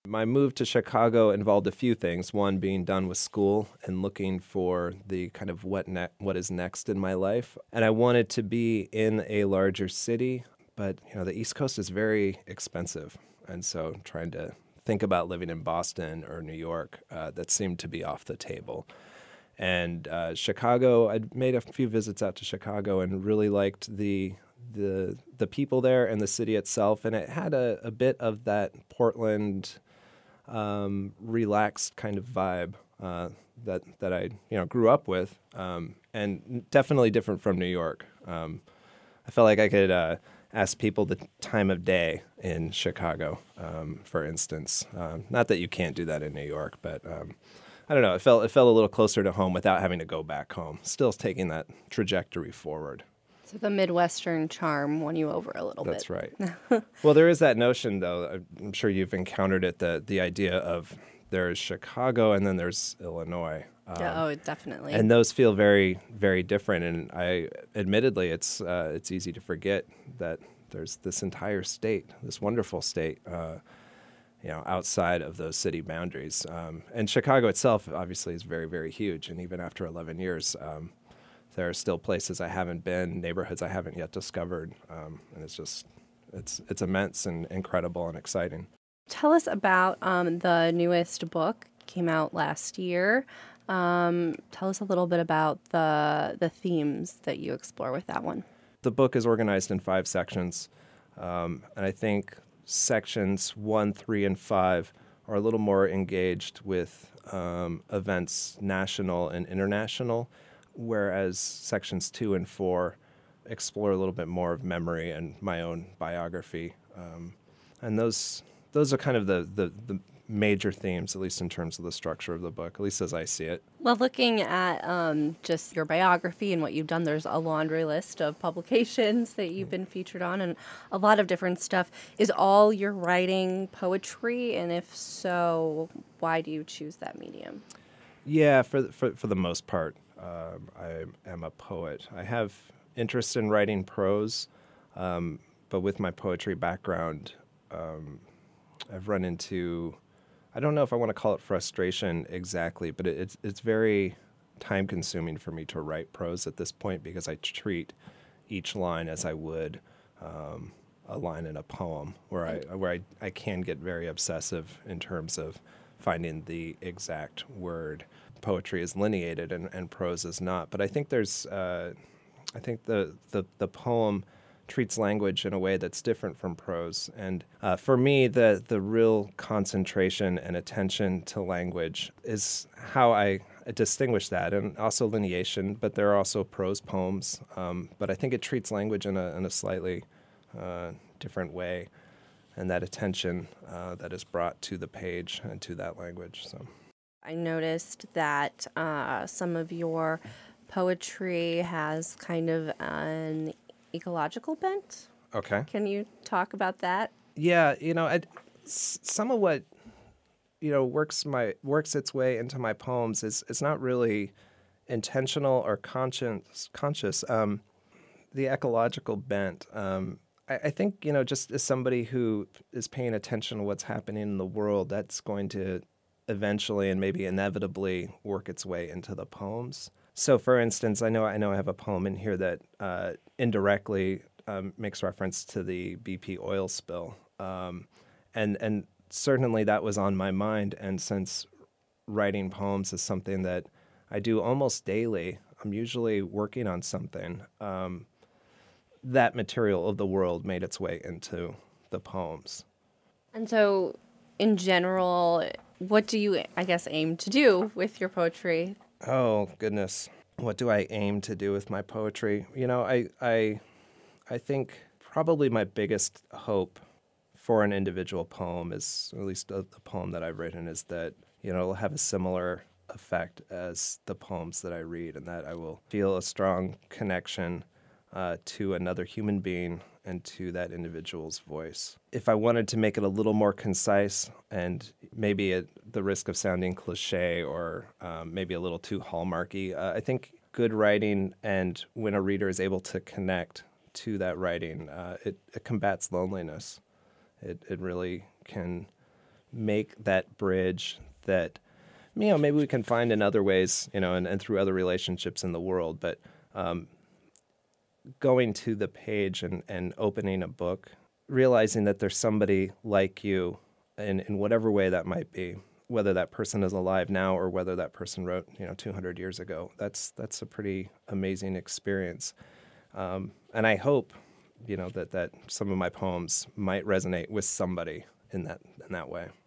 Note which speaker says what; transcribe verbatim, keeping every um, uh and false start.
Speaker 1: My move to Chicago involved a few things. One, being done with school and looking for the kind of what ne- what is next in my life. And I wanted to be in a larger city, but you know, the East Coast is very expensive. And so trying to think about living in Boston or New York, uh, that seemed to be off the table. And uh, Chicago, I'd made a few visits out to Chicago and really liked the the the people there and the city itself. And it had a, a bit of that Portland um, relaxed kind of vibe uh, that that I you know grew up with, um, and definitely different from New York. Um, I felt like I could uh, ask people the time of day in Chicago, um, for instance. Um, not that you can't do that in New York, but um, I don't know. It felt it felt a little closer to home without having to go back home. Still taking that trajectory forward.
Speaker 2: So the Midwestern charm won you over a little
Speaker 1: That's
Speaker 2: bit.
Speaker 1: right. Well, there is that notion, though. I'm sure you've encountered it. The the idea of there's Chicago and then there's Illinois. Um,
Speaker 2: Yeah, oh, definitely.
Speaker 1: and those feel very, very different. And I, admittedly, it's uh, it's easy to forget that there's this entire state, this wonderful state, uh, you know, outside of those city boundaries. Um, and Chicago itself, obviously, is very, very huge. And even after eleven years, um, there are still places I haven't been, neighborhoods I haven't yet discovered, um, and it's just it's it's immense and incredible and exciting.
Speaker 2: Tell us about um, the newest book. Came out last year. Um, tell us a little bit about the the themes that you explore with that one.
Speaker 1: The book is organized in five sections, um, and I think sections one, three, and five are a little more engaged with um, events national and international, whereas sections two and four explore a little bit more of memory and my own biography. Um, and those those are kind of the, the, the major themes, at least in terms of the structure of the book, at least as I see it.
Speaker 2: Well, looking at um, just your biography and what you've done, there's a laundry list of publications that you've been featured on and a lot of different stuff. Is all your writing poetry? And if so, why do you choose that medium?
Speaker 1: Yeah, for the, for, for the most part, um, I am a poet. I have interest in writing prose, um, but with my poetry background, um, I've run into, I don't know if I want to call it frustration exactly, but it, it's it's very time consuming for me to write prose at this point because I treat each line as I would um, a line in a poem, where I where I, I can get very obsessive in terms of finding the exact word. Poetry is lineated and, and prose is not, but I think there's uh, I think the, the the poem treats language in a way that's different from prose. And uh, for me, the the real concentration and attention to language is how I distinguish that, and also lineation, but there are also prose poems. Um, but I think it treats language in a, in a slightly uh, different way, and that attention uh, that is brought to the page and to that language. So
Speaker 2: I noticed that uh, some of your poetry has kind of an ecological bent.
Speaker 1: okay.
Speaker 2: Can you talk about that?
Speaker 1: Yeah, you know, I, s- some of what you know works my works its way into my poems is it's not really intentional or conscious. Conscious. Um, the ecological bent. Um, I, I think you know, just as somebody who is paying attention to what's happening in the world, that's going to eventually and maybe inevitably work its way into the poems. So, for instance, I know I know I have a poem in here that uh, indirectly um, makes reference to the B P oil spill, um, and and certainly that was on my mind. And since writing poems is something that I do almost daily, I'm usually working on something. Um, that material of the world made its way into the poems.
Speaker 2: And so, in general, what do you, I guess, aim to do with your poetry?
Speaker 1: Oh goodness, what do I aim to do with my poetry? You know, I I I think probably my biggest hope for an individual poem is, or at least a, the poem that I've written, is that you know it'll have a similar effect as the poems that I read, and that I will feel a strong connection uh, to another human being and to that individual's voice. If I wanted to make it a little more concise, and maybe at the risk of sounding cliche or um, maybe a little too hallmarky, uh, I think good writing, and when a reader is able to connect to that writing, uh, it, it combats loneliness. It it really can make that bridge that, you know, maybe we can find in other ways, you know, and, and through other relationships in the world. But um, going to the page and, and opening a book, realizing that there's somebody like you in, in whatever way that might be, whether that person is alive now or whether that person wrote, you know, two hundred years ago. That's that's a pretty amazing experience. Um, and I hope, you know, that, that some of my poems might resonate with somebody in that in that way.